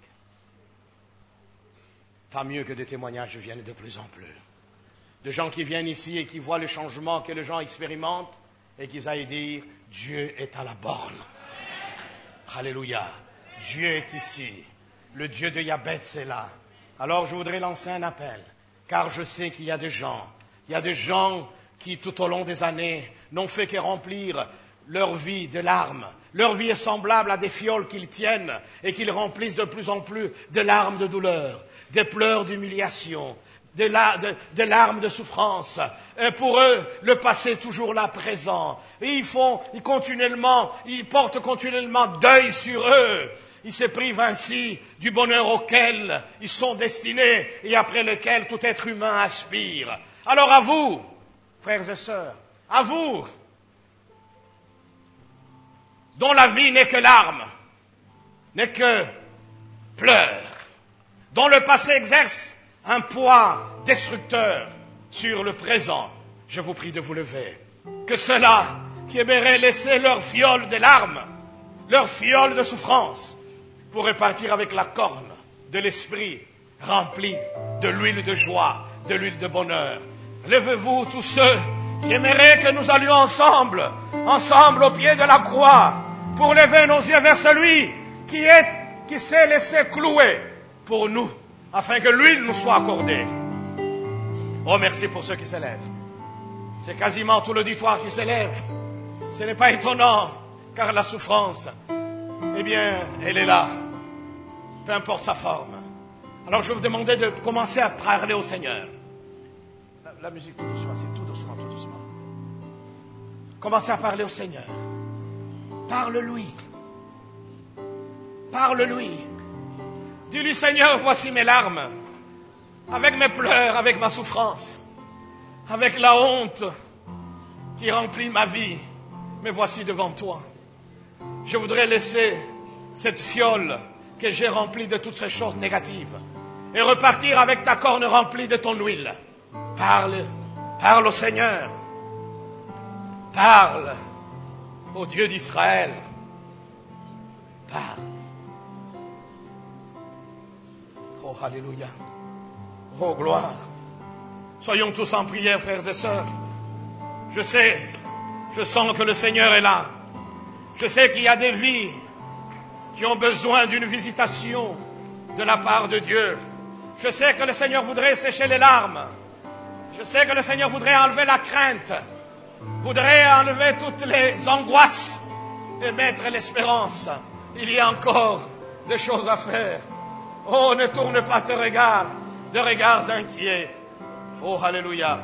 Tant mieux que des témoignages viennent de plus en plus. De gens qui viennent ici et qui voient le changement que les gens expérimentent et qui aillent dire, Dieu est à la borne. Alléluia. Dieu est ici. Le Dieu de Yabetz est là. Alors je voudrais lancer un appel, car je sais qu'il y a des gens, il y a des gens qui tout au long des années n'ont fait que remplir leur vie de larmes. Leur vie est semblable à des fioles qu'ils tiennent et qu'ils remplissent de plus en plus de larmes de douleur, des pleurs d'humiliation, de, la, de, de larmes de souffrance. Et pour eux, le passé est toujours là, présent. Et ils font, ils continuellement, ils portent continuellement deuil sur eux. Ils se privent ainsi du bonheur auquel ils sont destinés et après lequel tout être humain aspire. Alors à vous, frères et sœurs, à vous, dont la vie n'est que larmes, n'est que pleurs, dont le passé exerce un poids destructeur sur le présent, je vous prie de vous lever. Que ceux-là qui aimeraient laisser leur fiole de larmes, leur fiole de souffrance, pourraient partir avec la corne de l'esprit remplie de l'huile de joie, de l'huile de bonheur. Levez-vous tous ceux qui aimeraient que nous allions ensemble, ensemble au pied de la croix, pour lever nos yeux vers celui qui est, qui s'est laissé clouer pour nous, afin que l'huile nous soit accordée. Oh, merci pour ceux qui s'élèvent. C'est quasiment tout l'auditoire qui s'élève. Ce n'est pas étonnant, car la souffrance, eh bien, elle est là. Peu importe sa forme. Alors je vais vous demander de commencer à parler au Seigneur. La, la musique, tout doucement, c'est tout doucement, tout doucement. Commencez à parler au Seigneur. Parle-lui. Parle-lui. Dis-lui, Seigneur, voici mes larmes, avec mes pleurs, avec ma souffrance, avec la honte qui remplit ma vie. Mais voici devant toi. Je voudrais laisser cette fiole que j'ai remplie de toutes ces choses négatives et repartir avec ta corne remplie de ton huile. Parle, parle au Seigneur. Parle au Dieu d'Israël. Parle. Oh, alléluia. Oh, gloire. Soyons tous en prière, frères et sœurs. Je sais, je sens que le Seigneur est là. Je sais qu'il y a des vies qui ont besoin d'une visitation de la part de Dieu. Je sais que le Seigneur voudrait sécher les larmes. Je sais que le Seigneur voudrait enlever la crainte, voudrait enlever toutes les angoisses et mettre l'espérance. Il y a encore des choses à faire. Oh, ne tourne pas tes regards, de regards inquiets. Oh, alléluia.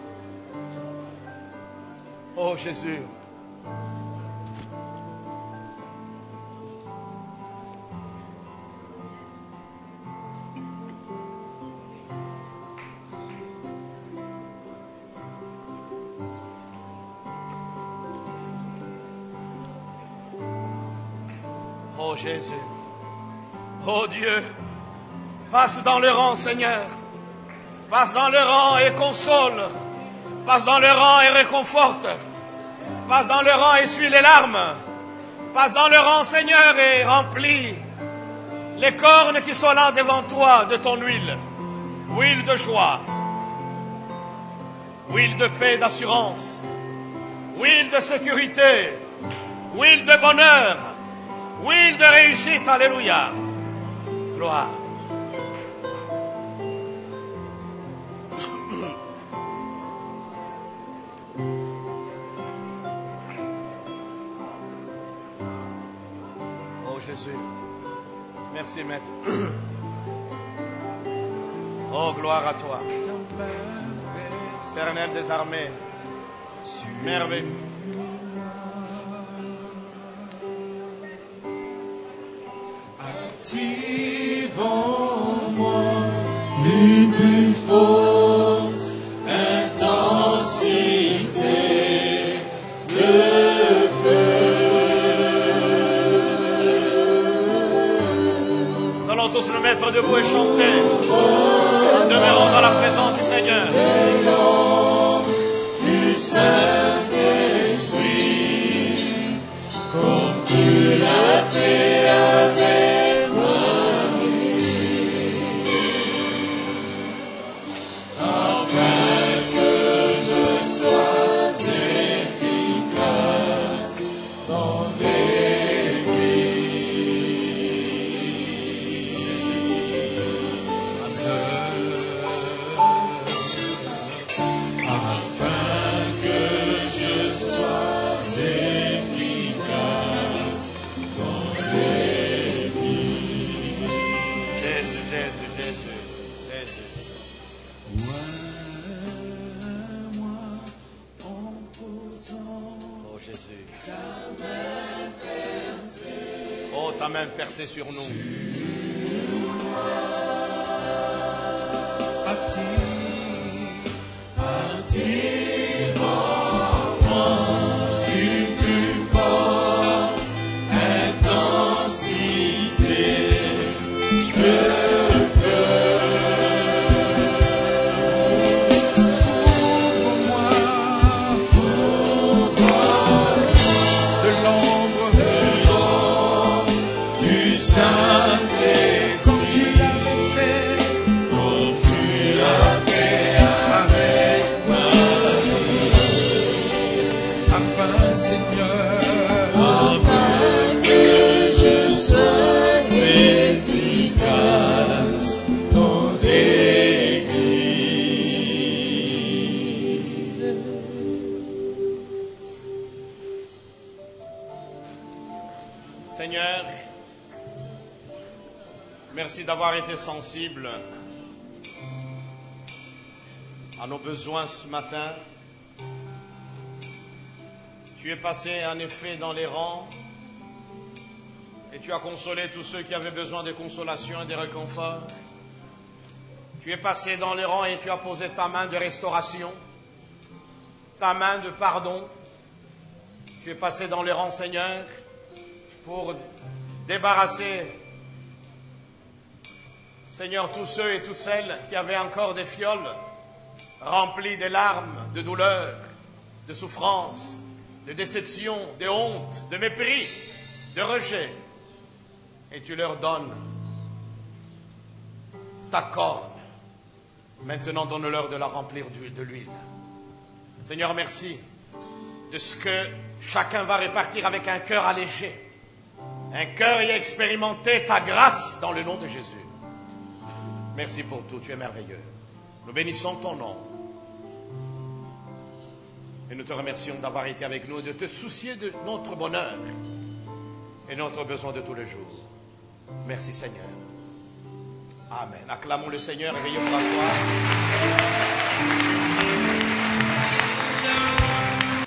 Oh, Jésus. Oh Jésus, oh Dieu, passe dans le rang, Seigneur, passe dans le rang et console, passe dans le rang et réconforte, passe dans le rang et essuie les larmes, passe dans le rang, Seigneur, et remplis les cornes qui sont là devant toi de ton huile. Huile de joie, huile de paix, d'assurance, huile de sécurité, huile de bonheur, huile de réussite. Alléluia. Gloire. Oh Jésus. Merci Maître. Oh gloire à toi. Éternel des armées. Merveilleux. Active en moi une plus forte intensité de feu. Nous allons tous nous mettre debout et chanter. Demeurons dans la présence du Seigneur. Du Saint-Esprit, comme tu l'as fait avec Marie, afin que je sois efficace dans l'Église. Afin que je sois efficace dans l'Église. Jésus, Jésus, Jésus, Jésus. Oins-moi en posant Oh Jésus. ta main percée. Oh ta main percée sur nous. Active, active en moi une plus forte intensité de feu. Ouvre-moi, de l'ombre, de l'ombre du Saint-Esprit, comme tu l'avais fait, comme tu l'as fait avec Marie, afin, Seigneur, afin que je sois efficace dans l'Église. Seigneur, merci d'avoir été sensible à nos besoins ce matin. Tu es passé en effet dans les rangs et tu as consolé tous ceux qui avaient besoin de consolation et de réconfort. Tu es passé dans les rangs et tu as posé ta main de restauration, ta main de pardon. Tu es passé dans les rangs, Seigneur, pour débarrasser, Seigneur, tous ceux et toutes celles qui avaient encore des fioles remplies de larmes, de douleurs, de souffrances, de déception, de honte, de mépris, de rejet. Et tu leur donnes ta corne. Maintenant, donne-leur de la remplir de l'huile. Seigneur, merci de ce que chacun va répartir avec un cœur allégé, un cœur ayant expérimenté ta grâce dans le nom de Jésus. Merci pour tout, tu es merveilleux. Nous bénissons ton nom. Et nous te remercions d'avoir été avec nous et de te soucier de notre bonheur et notre besoin de tous les jours. Merci Seigneur. Amen. Acclamons le Seigneur et veillons pour la gloire.